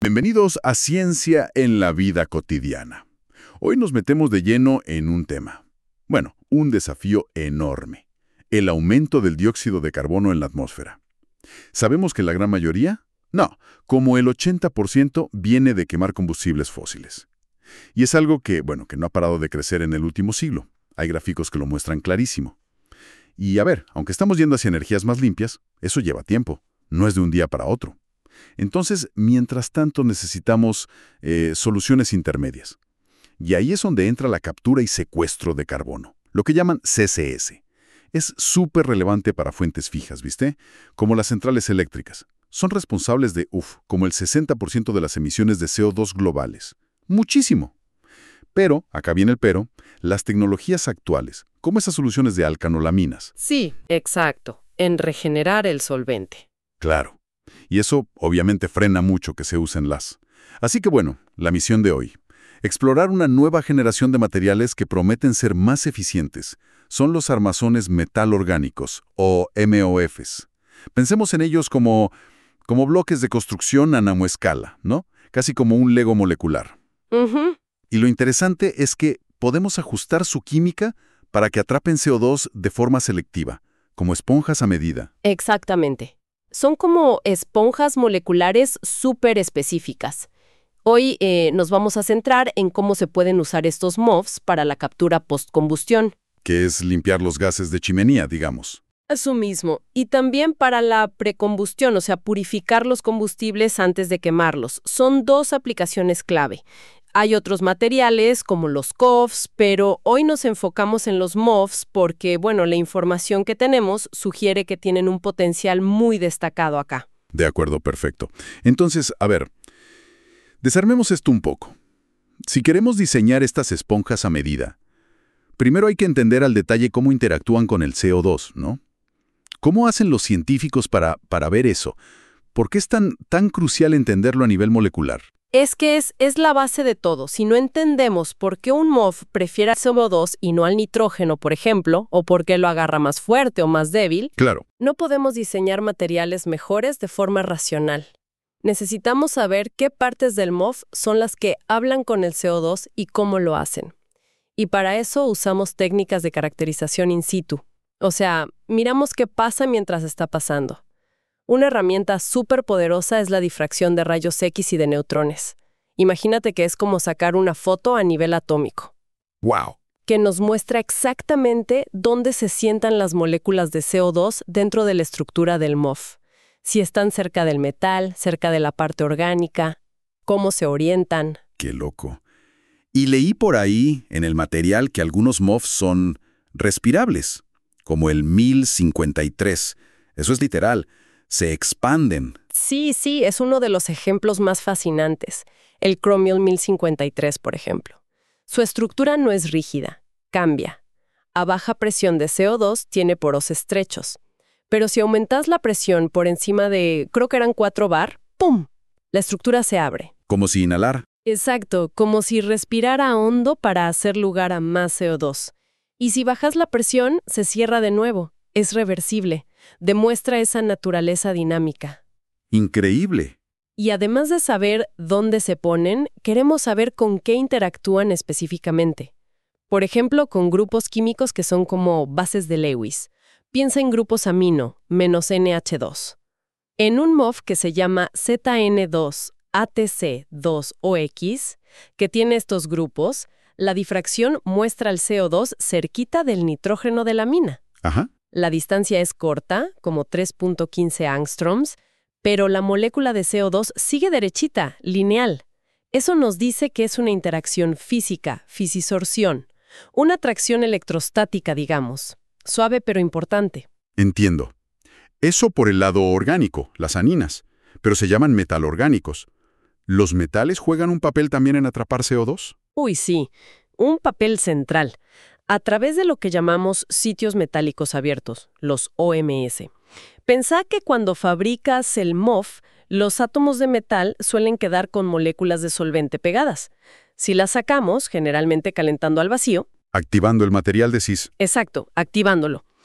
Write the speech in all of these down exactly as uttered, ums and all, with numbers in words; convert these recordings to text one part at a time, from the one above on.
Bienvenidos a Ciencia en la Vida Cotidiana. Hoy nos metemos de lleno en un tema. Bueno, un desafío enorme. El aumento del dióxido de carbono en la atmósfera. ¿Sabemos que la gran mayoría? No, como el ochenta por ciento viene de quemar combustibles fósiles. Y es algo que, bueno, que no ha parado de crecer en el último siglo. Hay gráficos que lo muestran clarísimo. Y a ver, aunque estamos yendo hacia energías más limpias, eso lleva tiempo. No es de un día para otro. Entonces, mientras tanto, necesitamos eh, soluciones intermedias. Y ahí es donde entra la captura y secuestro de carbono, lo que llaman C C S. Es súper relevante para fuentes fijas, ¿viste? Como las centrales eléctricas. Son responsables de, uff, como el sesenta por ciento de las emisiones de C O dos globales. Muchísimo. Pero, acá viene el pero, las tecnologías actuales, como esas soluciones de alcanolaminas. Sí, exacto, en regenerar el solvente. Claro. Y eso obviamente frena mucho que se usen las. Así que bueno, la misión de hoy. Explorar una nueva generación de materiales que prometen ser más eficientes. Son los armazones metal orgánicos, o M O Fs. Pensemos en ellos como, como bloques de construcción a nanoescala, ¿no? Casi como un Lego molecular. Uh-huh. Y lo interesante es que podemos ajustar su química para que atrapen C O dos de forma selectiva, como esponjas a medida. Exactamente. Son como esponjas moleculares súper específicas. Hoy eh, nos vamos a centrar en cómo se pueden usar estos M O Fs para la captura postcombustión. Que es limpiar los gases de chimenea, digamos. Eso mismo. Y también para la precombustión, o sea, purificar los combustibles antes de quemarlos. Son dos aplicaciones clave. Hay otros materiales como los C O Fs, pero hoy nos enfocamos en los M O Fs porque, bueno, la información que tenemos sugiere que tienen un potencial muy destacado acá. De acuerdo, perfecto. Entonces, a ver, desarmemos esto un poco. Si queremos diseñar estas esponjas a medida, primero hay que entender al detalle cómo interactúan con el C O dos, ¿no? ¿Cómo hacen los científicos para, para ver eso? ¿Por qué es tan, tan crucial entenderlo a nivel molecular? Es que es, es la base de todo. Si no entendemos por qué un M O F prefiere al C O dos y no al nitrógeno, por ejemplo, o por qué lo agarra más fuerte o más débil, Claro. no podemos diseñar materiales mejores de forma racional. Necesitamos saber qué partes del M O F son las que hablan con el C O dos y cómo lo hacen. Y para eso usamos técnicas de caracterización in situ. O sea, miramos qué pasa mientras está pasando. Una herramienta súper poderosa es la difracción de rayos X y de neutrones. Imagínate que es como sacar una foto a nivel atómico, ¡Wow! que nos muestra exactamente dónde se sientan las moléculas de C O dos dentro de la estructura del M O F. Si están cerca del metal, cerca de la parte orgánica, cómo se orientan. ¡Qué loco! Y leí por ahí, en el material, que algunos M O Fs son respirables, como el mil cincuenta y tres. Eso es literal. Se expanden. Sí, sí, es uno de los ejemplos más fascinantes. El Chromium mil cincuenta y tres, por ejemplo. Su estructura no es rígida, cambia. A baja presión de C O dos tiene poros estrechos. Pero si aumentas la presión por encima de, creo que eran cuatro bar, ¡pum! La estructura se abre. Como si inhalar. Exacto, como si respirara hondo para hacer lugar a más C O dos. Y si bajas la presión, se cierra de nuevo. Es reversible. Demuestra esa naturaleza dinámica. Increíble. Y además de saber dónde se ponen, queremos saber con qué interactúan específicamente. Por ejemplo, con grupos químicos que son como bases de Lewis. Piensa en grupos amino, menos N H dos. En un M O F que se llama Z N dos A T C dos O X, que tiene estos grupos, la difracción muestra al C O dos cerquita del nitrógeno de la amina. Ajá. La distancia es corta, como tres punto quince angstroms, pero la molécula de C O dos sigue derechita, lineal. Eso nos dice que es una interacción física, fisisorción, una atracción electrostática, digamos, suave pero importante. Entiendo. Eso por el lado orgánico, las aninas, pero se llaman metalorgánicos. ¿Los metales juegan un papel también en atrapar C O dos? Uy, sí, un papel central. A través de lo que llamamos sitios metálicos abiertos, los O M S. Pensá que cuando fabricas el M O F, los átomos de metal suelen quedar con moléculas de solvente pegadas. Si las sacamos, generalmente calentando al vacío. Activando el material, decís. Exacto, activándolo.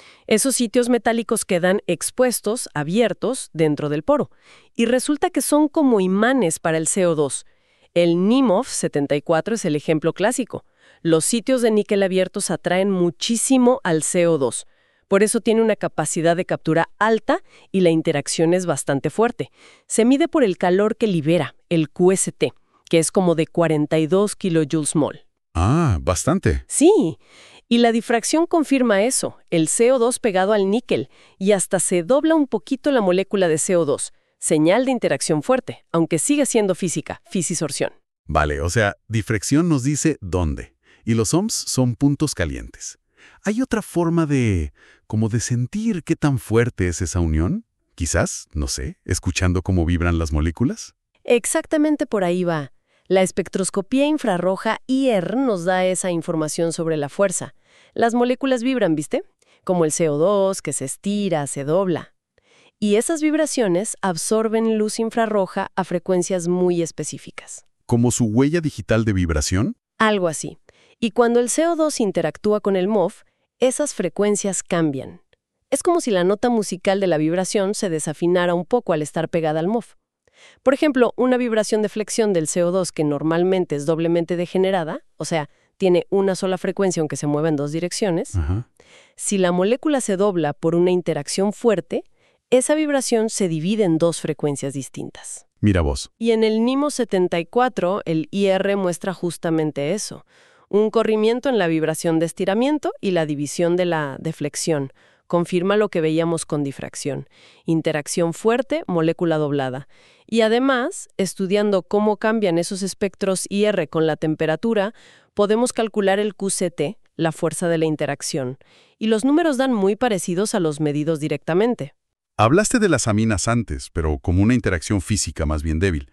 Esos sitios metálicos quedan expuestos, abiertos, dentro del poro. Y resulta que son como imanes para el C O dos. El N I M O F setenta y cuatro es el ejemplo clásico. Los sitios de níquel abiertos atraen muchísimo al C O dos. Por eso tiene una capacidad de captura alta y la interacción es bastante fuerte. Se mide por el calor que libera, el Q S T, que es como de cuarenta y dos kilojoules mol. Ah, bastante. Sí, y la difracción confirma eso, el C O dos pegado al níquel, y hasta se dobla un poquito la molécula de C O dos, señal de interacción fuerte, aunque sigue siendo física, fisisorción. Vale, o sea, difracción nos dice dónde, y los ohms son puntos calientes. ¿Hay otra forma de, como de sentir qué tan fuerte es esa unión? Quizás, no sé, escuchando cómo vibran las moléculas. Exactamente por ahí va. La espectroscopía infrarroja I R nos da esa información sobre la fuerza. Las moléculas vibran, ¿viste? Como el C O dos, que se estira, se dobla. Y esas vibraciones absorben luz infrarroja a frecuencias muy específicas. ¿Como su huella digital de vibración? Algo así. Y cuando el C O dos interactúa con el M O F, esas frecuencias cambian. Es como si la nota musical de la vibración se desafinara un poco al estar pegada al M O F. Por ejemplo, una vibración de flexión del C O dos que normalmente es doblemente degenerada, o sea, tiene una sola frecuencia aunque se mueva en dos direcciones, Ajá. si la molécula se dobla por una interacción fuerte, esa vibración se divide en dos frecuencias distintas. Mira vos. Y en el N I M O setenta y cuatro, el I R muestra justamente eso. Un corrimiento en la vibración de estiramiento y la división de la deflexión. Confirma lo que veíamos con difracción. Interacción fuerte, molécula doblada. Y además, estudiando cómo cambian esos espectros I R con la temperatura, podemos calcular el Q C T, la fuerza de la interacción. Y los números dan muy parecidos a los medidos directamente. Hablaste de las aminas antes, pero como una interacción física más bien débil.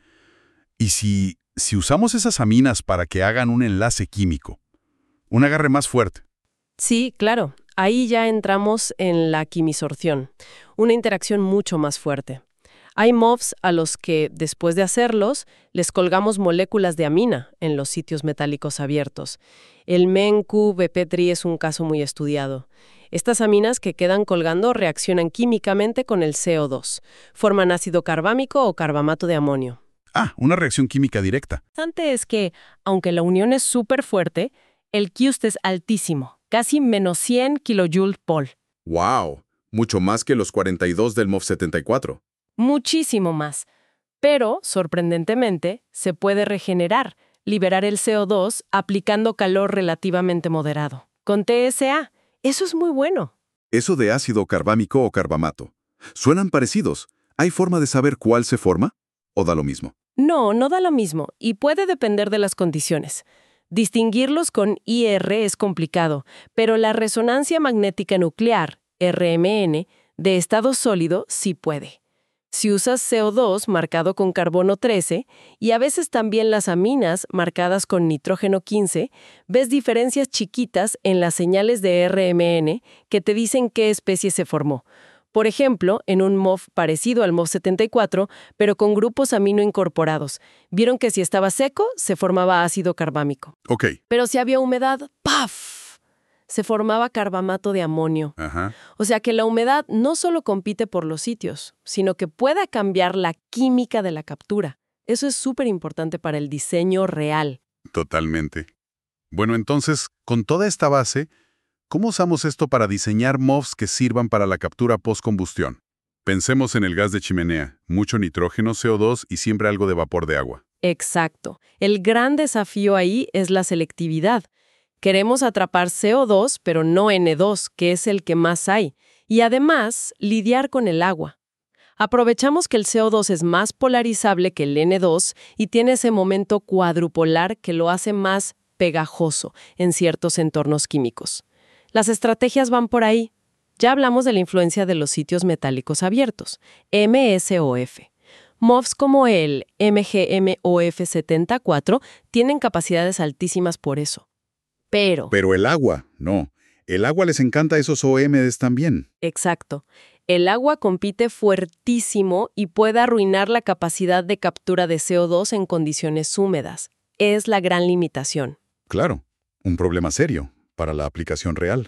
¿Y si, si usamos esas aminas para que hagan un enlace químico? Un agarre más fuerte. Sí, claro. Ahí ya entramos en la quimisorción, una interacción mucho más fuerte. Hay M O Fs a los que, después de hacerlos, les colgamos moléculas de amina en los sitios metálicos abiertos. El M E N Q B P tres es un caso muy estudiado. Estas aminas que quedan colgando reaccionan químicamente con el C O dos. Forman ácido carbámico o carbamato de amonio. Ah, una reacción química directa. Lo interesante es que, aunque la unión es súper fuerte, el Q S T es altísimo, casi menos cien kilojoules por. ¡Wow! Mucho más que los cuarenta y dos del M O F setenta y cuatro. Muchísimo más. Pero, sorprendentemente, se puede regenerar, liberar el C O dos aplicando calor relativamente moderado. Con T S A, eso es muy bueno. Eso de ácido carbámico o carbamato. Suenan parecidos. ¿Hay forma de saber cuál se forma? ¿O da lo mismo? No, no da lo mismo, y puede depender de las condiciones. Distinguirlos con I R es complicado, pero la resonancia magnética nuclear, R M N, de estado sólido sí puede. Si usas C O dos marcado con carbono trece y a veces también las aminas marcadas con nitrógeno quince, ves diferencias chiquitas en las señales de R M N que te dicen qué especie se formó. Por ejemplo, en un M O F parecido al M O F setenta y cuatro, pero con grupos amino incorporados. Vieron que si estaba seco, se formaba ácido carbámico. Ok. Pero si había humedad, ¡paf!, se formaba carbamato de amonio. Ajá. O sea que la humedad no solo compite por los sitios, sino que pueda cambiar la química de la captura. Eso es súper importante para el diseño real. Totalmente. Bueno, entonces, con toda esta base, ¿cómo usamos esto para diseñar M O Fs que sirvan para la captura post-combustión? Pensemos en el gas de chimenea, mucho nitrógeno, C O dos y siempre algo de vapor de agua. Exacto. El gran desafío ahí es la selectividad. Queremos atrapar C O dos, pero no N dos, que es el que más hay. Y además, lidiar con el agua. Aprovechamos que el C O dos es más polarizable que el N dos y tiene ese momento cuadrupolar que lo hace más pegajoso en ciertos entornos químicos. Las estrategias van por ahí. Ya hablamos de la influencia de los sitios metálicos abiertos, M S O F. M O Fs como el M G M O F setenta y cuatro tienen capacidades altísimas por eso. Pero... Pero el agua, no. El agua les encanta a esos O M Ds también. Exacto. El agua compite fuertísimo y puede arruinar la capacidad de captura de C O dos en condiciones húmedas. Es la gran limitación. Claro, un problema serio para la aplicación real.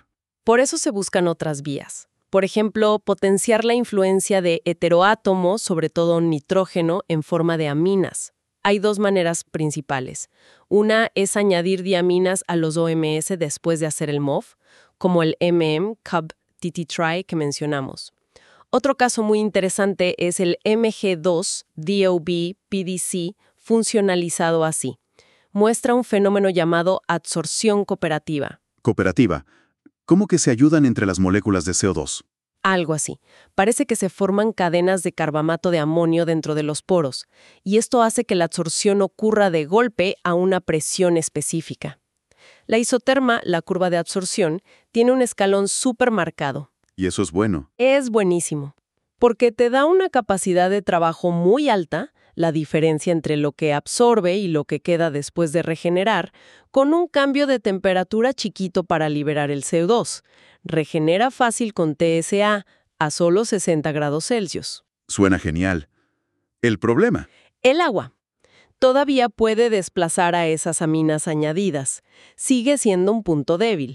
Por eso se buscan otras vías. Por ejemplo, potenciar la influencia de heteroátomos, sobre todo nitrógeno, en forma de aminas. Hay dos maneras principales. Una es añadir diaminas a los O M S después de hacer el M O F, como el M M, C U B, T T Tri que mencionamos. Otro caso muy interesante es el M G dos, D O B, P D C, funcionalizado así. Muestra un fenómeno llamado adsorción cooperativa. Cooperativa. ¿Cómo que se ayudan entre las moléculas de C O dos? Algo así. Parece que se forman cadenas de carbamato de amonio dentro de los poros, y esto hace que la adsorción ocurra de golpe a una presión específica. La isoterma, la curva de absorción, tiene un escalón súper marcado. Y eso es bueno. Es buenísimo, porque te da una capacidad de trabajo muy alta, la diferencia entre lo que absorbe y lo que queda después de regenerar, con un cambio de temperatura chiquito para liberar el C O dos. Regenera fácil con T S A a solo sesenta grados Celsius. Suena genial. ¿El problema? El agua. Todavía puede desplazar a esas aminas añadidas. Sigue siendo un punto débil.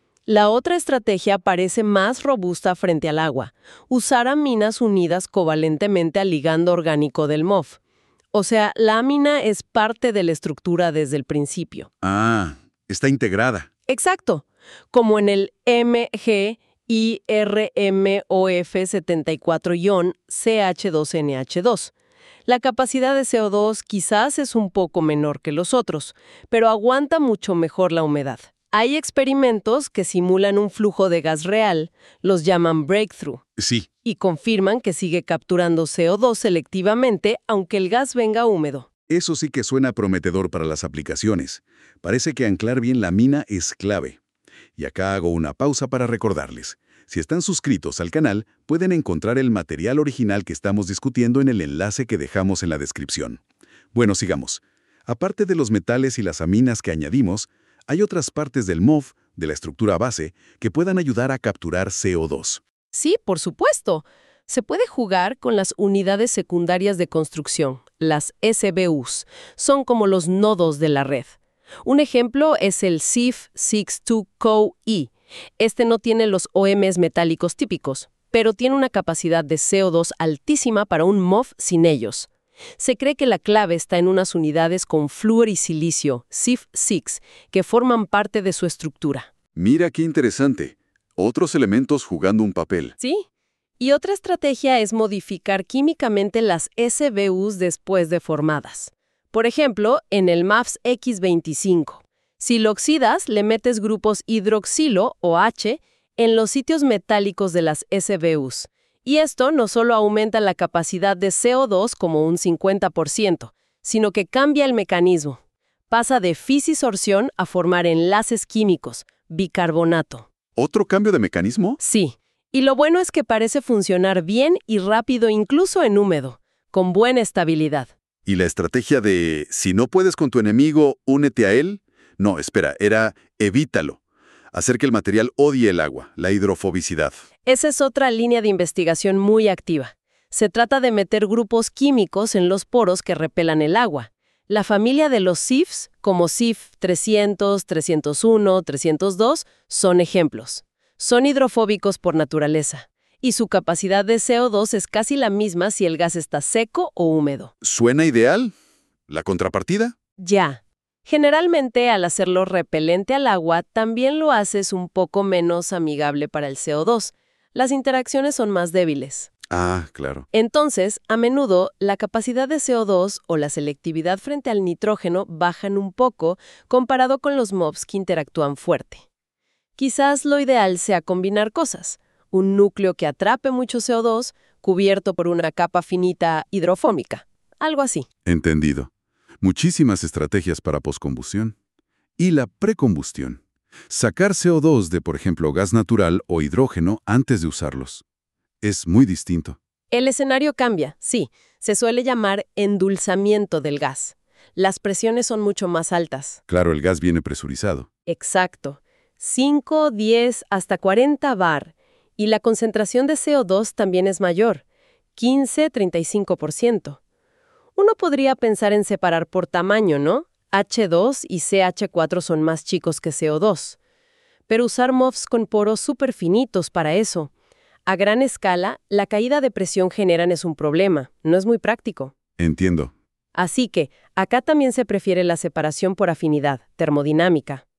La otra estrategia parece más robusta frente al agua, usar aminas unidas covalentemente al ligando orgánico del M O F. O sea, la amina es parte de la estructura desde el principio. Ah, está integrada. Exacto, como en el M G I R M O F setenta y cuatro ion C H dos N H dos. La capacidad de C O dos quizás es un poco menor que los otros, pero aguanta mucho mejor la humedad. Hay experimentos que simulan un flujo de gas real, los llaman breakthrough, Sí. y confirman que sigue capturando C O dos selectivamente aunque el gas venga húmedo. Eso sí que suena prometedor para las aplicaciones. Parece que anclar bien la mina es clave. Y acá hago una pausa para recordarles. Si están suscritos al canal, pueden encontrar el material original que estamos discutiendo en el enlace que dejamos en la descripción. Bueno, sigamos. Aparte de los metales y las aminas que añadimos, hay otras partes del M O F, de la estructura base, que puedan ayudar a capturar C O dos. Sí, por supuesto. Se puede jugar con las unidades secundarias de construcción, las S B Us. Son como los nodos de la red. Un ejemplo es el S I F sesenta y dos C O E. Este no tiene los O Ms metálicos típicos, pero tiene una capacidad de C O dos altísima para un M O F sin ellos. Se cree que la clave está en unas unidades con flúor y silicio, S I F seis, que forman parte de su estructura. Mira qué interesante. Otros elementos jugando un papel. ¿Sí? Y otra estrategia es modificar químicamente las S B Us después de formadas. Por ejemplo, en el M A F S X veinticinco. Si lo oxidas, le metes grupos hidroxilo o H en los sitios metálicos de las S B Us. Y esto no solo aumenta la capacidad de C O dos como un cincuenta por ciento, sino que cambia el mecanismo. Pasa de fisisorción a formar enlaces químicos, bicarbonato. ¿Otro cambio de mecanismo? Sí, y lo bueno es que parece funcionar bien y rápido incluso en húmedo, con buena estabilidad. ¿Y la estrategia de si no puedes con tu enemigo, únete a él? No, espera, era evítalo. Hacer que el material odie el agua, la hidrofobicidad. Esa es otra línea de investigación muy activa. Se trata de meter grupos químicos en los poros que repelan el agua. La familia de los S I Fs, como S I F trescientos, trescientos uno, trescientos dos, son ejemplos. Son hidrofóbicos por naturaleza, y su capacidad de C O dos es casi la misma si el gas está seco o húmedo. ¿Suena ideal? ¿La contrapartida? Ya. Generalmente, al hacerlo repelente al agua, también lo haces un poco menos amigable para el C O dos. Las interacciones son más débiles. Ah, claro. Entonces, a menudo, la capacidad de C O dos o la selectividad frente al nitrógeno bajan un poco comparado con los M O Fs que interactúan fuerte. Quizás lo ideal sea combinar cosas. Un núcleo que atrape mucho C O dos, cubierto por una capa finita hidrofóbica. Algo así. Entendido. Muchísimas estrategias para poscombustión. Y la precombustión. Sacar C O dos de, por ejemplo, gas natural o hidrógeno antes de usarlos. Es muy distinto. El escenario cambia, sí. Se suele llamar endulzamiento del gas. Las presiones son mucho más altas. Claro, el gas viene presurizado. Exacto. cinco, diez, hasta cuarenta bar. Y la concentración de C O dos también es mayor. quince, treinta y cinco por ciento. Uno podría pensar en separar por tamaño, ¿no? H dos y C H cuatro son más chicos que C O dos. pero usar M O Fs con poros súper finitos para eso. A gran escala, la caída de presión generan es un problema, no es muy práctico. Entiendo. Así que, acá también se prefiere la separación por afinidad, termodinámica.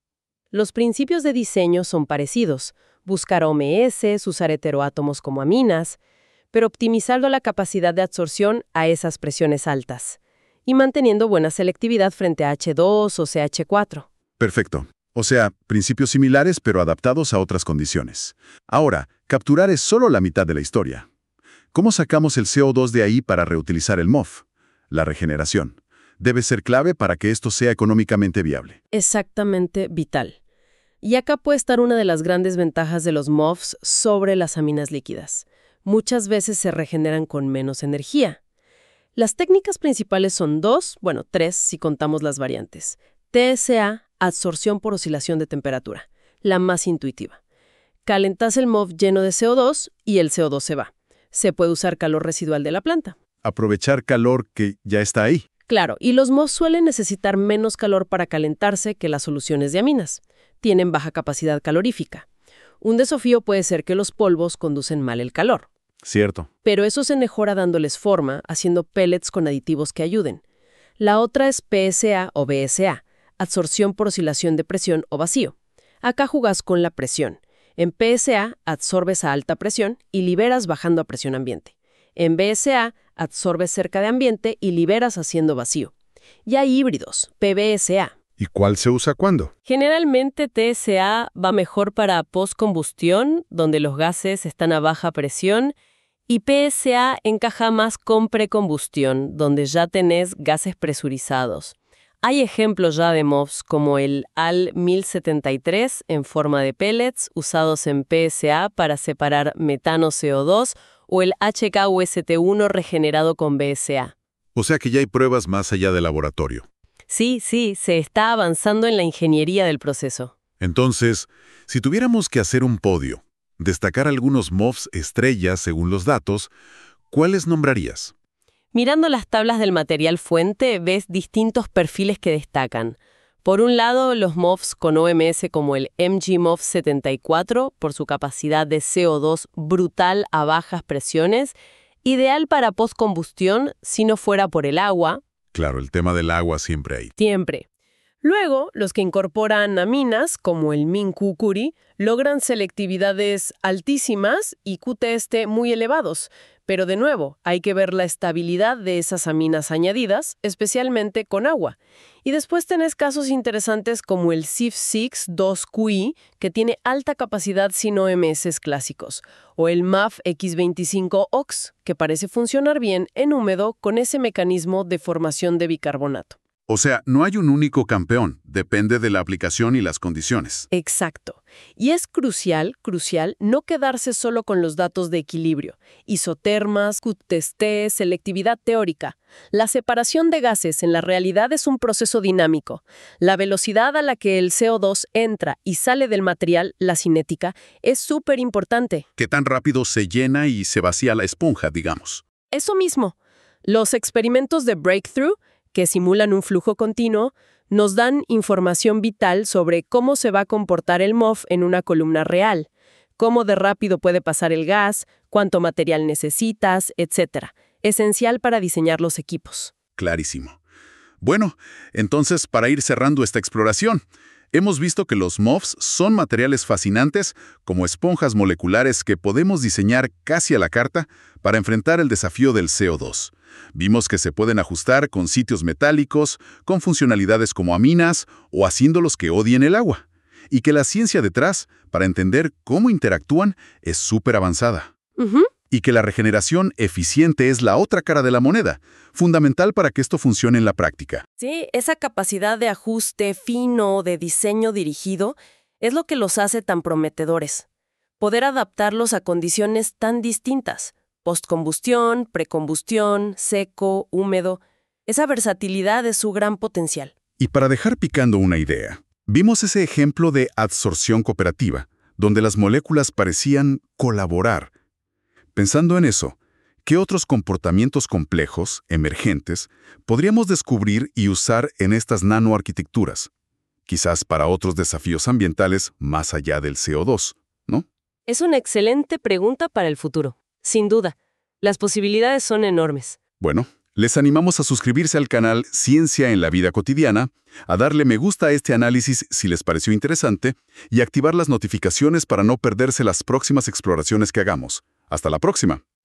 Los principios de diseño son parecidos, buscar O M S, usar heteroátomos como aminas, pero optimizando la capacidad de absorción a esas presiones altas y manteniendo buena selectividad frente a H dos o C H cuatro. Perfecto. O sea, principios similares pero adaptados a otras condiciones. Ahora, capturar es solo la mitad de la historia. ¿Cómo sacamos el C O dos de ahí para reutilizar el M O F? La regeneración. Debe ser clave para que esto sea económicamente viable. Exactamente vital. Y acá puede estar una de las grandes ventajas de los M O Fs sobre las aminas líquidas. Muchas veces se regeneran con menos energía. Las técnicas principales son dos, bueno, tres si contamos las variantes. T S A, absorción por oscilación de temperatura, la más intuitiva. Calentás el M O F lleno de C O dos y el C O dos se va. Se puede usar calor residual de la planta. Aprovechar calor que ya está ahí. Claro, y los M O F suelen necesitar menos calor para calentarse que las soluciones de aminas. Tienen baja capacidad calorífica. Un desafío puede ser que los polvos conducen mal el calor. Cierto. Pero eso se mejora dándoles forma, haciendo pellets con aditivos que ayuden. La otra es P S A o B S A, absorción por oscilación de presión o vacío. Acá jugás con la presión. En P S A absorbes a alta presión y liberas bajando a presión ambiente. En B S A absorbes cerca de ambiente y liberas haciendo vacío. Y hay híbridos, P B S A. ¿Y cuál se usa cuándo? Generalmente T S A va mejor para postcombustión, donde los gases están a baja presión, y P S A encaja más con precombustión, donde ya tenés gases presurizados. Hay ejemplos ya de M O Fs como el A L mil setenta y tres en forma de pellets usados en P S A para separar metano C O dos o el H K U S T uno regenerado con B S A. O sea que ya hay pruebas más allá del laboratorio. Sí, sí, se está avanzando en la ingeniería del proceso. Entonces, si tuviéramos que hacer un podio, destacar algunos M O Fs estrellas según los datos, ¿cuáles nombrarías? Mirando las tablas del material fuente, ves distintos perfiles que destacan. Por un lado, los M O Fs con O M S como el M G M O F setenta y cuatro, por su capacidad de C O dos brutal a bajas presiones, ideal para postcombustión si no fuera por el agua. Claro, el tema del agua siempre hay. Siempre. Luego, los que incorporan aminas, como el Min-Cu-Curie, logran selectividades altísimas y Q T S muy elevados. Pero de nuevo, hay que ver la estabilidad de esas aminas añadidas, especialmente con agua. Y después tenés casos interesantes como el C I F seis dos Q I, que tiene alta capacidad sin O M S clásicos, o el M A F X veinticinco O X, que parece funcionar bien en húmedo con ese mecanismo de formación de bicarbonato. O sea, no hay un único campeón, depende de la aplicación y las condiciones. Exacto. Y es crucial, crucial, no quedarse solo con los datos de equilibrio. Isotermas, Q T S T, selectividad teórica. La separación de gases en la realidad es un proceso dinámico. La velocidad a la que el C O dos entra y sale del material, la cinética, es súper importante. ¿Qué tan rápido se llena y se vacía la esponja, digamos? Eso mismo. Los experimentos de Breakthrough, que simulan un flujo continuo, nos dan información vital sobre cómo se va a comportar el M O F en una columna real, cómo de rápido puede pasar el gas, cuánto material necesitas, etcétera. Esencial para diseñar los equipos. Clarísimo. Bueno, entonces, para ir cerrando esta exploración, hemos visto que los M O Fs son materiales fascinantes como esponjas moleculares que podemos diseñar casi a la carta para enfrentar el desafío del C O dos. Vimos que se pueden ajustar con sitios metálicos, con funcionalidades como aminas o haciéndolos que odien el agua. Y que la ciencia detrás, para entender cómo interactúan, es súper avanzada. Uh-huh. Y que la regeneración eficiente es la otra cara de la moneda, fundamental para que esto funcione en la práctica. Sí, esa capacidad de ajuste fino, de diseño dirigido, es lo que los hace tan prometedores. Poder adaptarlos a condiciones tan distintas. Postcombustión, precombustión, seco, húmedo. Esa versatilidad es su gran potencial. Y para dejar picando una idea, vimos ese ejemplo de adsorción cooperativa, donde las moléculas parecían colaborar. Pensando en eso, ¿qué otros comportamientos complejos, emergentes, podríamos descubrir y usar en estas nanoarquitecturas? quizás para otros desafíos ambientales más allá del C O dos, ¿no? Es una excelente pregunta para el futuro. Sin duda, las posibilidades son enormes. Bueno, les animamos a suscribirse al canal Ciencia en la Vida Cotidiana, a darle me gusta a este análisis si les pareció interesante y activar las notificaciones para no perderse las próximas exploraciones que hagamos. Hasta la próxima.